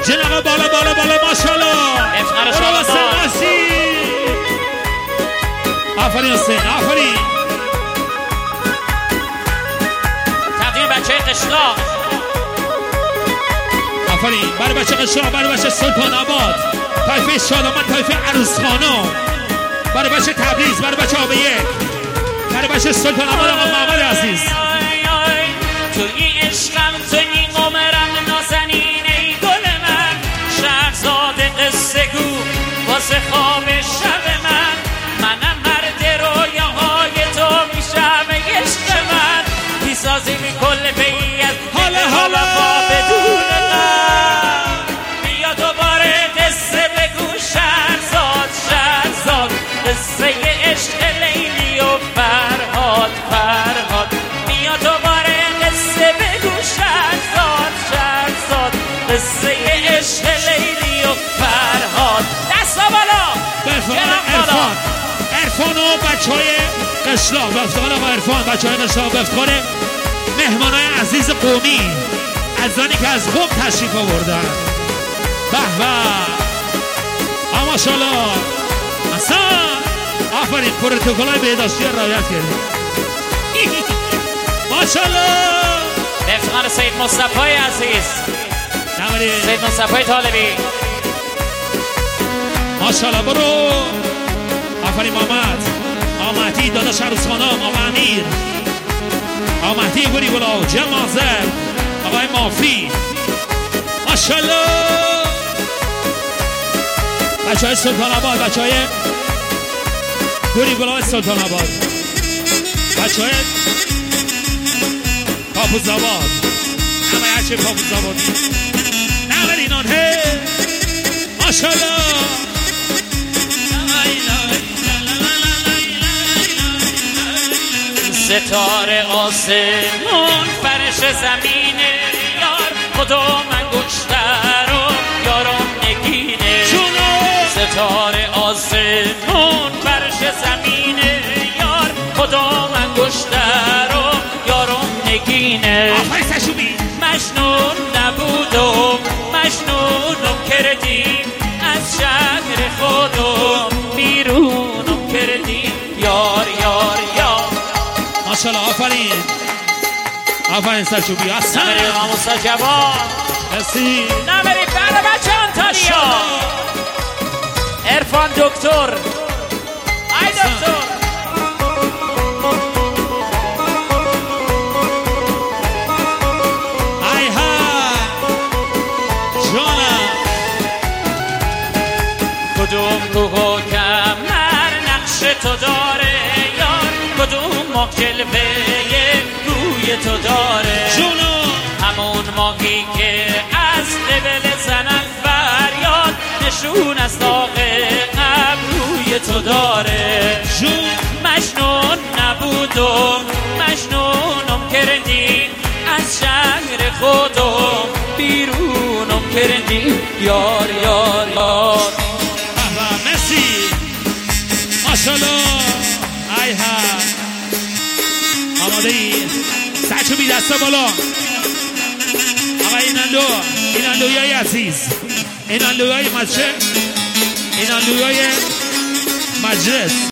جناق بالا بالا بالا ماشاءالله. برو حسین نسی. آفرین حسین آفرین. تقدیم بچه قشلاق. آفرین برای بچه قشلاق، برای بچه سلطان آباد، طایفه شادمان، طایفه عروس خانم، برای بچه تبریز، برای بچه آب یک، برای بچه سلطان آباد آقا محمد عزیز. توی عشقم توی قمرم نازنین ای گل من، شهرزاد قصه گو واسه خواب شب من، منم مرد رویاهای تو میشم عشق من، میسازی می کل بیت حالا پا بدون غم، بیا دوباره قصه بگو شهرزاد شهرزاد، قصه عشق لیلی و فرهاد فرهاد، بیا دوباره قصه بگو شهرزاد شهرزاد، قصه عشق لیلی و فرهاد. دستا بالا عرفان عرفان و بچه های قشلاق به افتخار آقا عرفان، بچه های قشلاق به افتخار مهمان های عزیز قومی، عزیزانی که از قم تشریف آوردن. به به ماشاءالله اصلا آفرین پروتکل های بهداشتی را رعایت کردیم. ماشاءالله به افتخار سید مصطفی عزیز، سید مصطفی طالبی. ماشاءالله برو. آفرین محمد آمدی داداش عروس خانم، آقا امیر، آقا مهدی گوری گلا، جمازل، آقای مافی. ماشاءالله بچه های سلطان آباد، بچه های گوری گلا سلطان آباد، بچه های پاپوز آباد، همه هرچه پاپوز آبادی نمر اینان. هی ماشاءالله ستاره آسمون فرش زمین یار، کدوم انگشتر و یارم نگینه، ستاره آسمون فرش زمین یار، کدوم انگشتر و یارم نگینه، مجنون نبودم مجنونم کردیم، از شهر خودم بیرونم کردیم، یار یار یار. ماشاءالله آفرین آفرین سرچوبی اصلا نمری آموزا جوان مرسی، نمری بله بچه آنتالیا عرفان دکتر. ای دکتر ای ها جانم. کدوم کوه و کمر نقش تو داره یار، کدوم ماه جلوه روی تو داره، همون ماهی که از قبل زنن فریاد، نشون از داغ ابروی تو داره، مجنون نبودم مجنونم کردی، از شهر خودم بیرونم کردی، یار یار یار. مرسی ماشاءالله. ای ها آماده ای سرچو بی دستا بالا. آقا این اندویای عزیز، این اندویای مجلس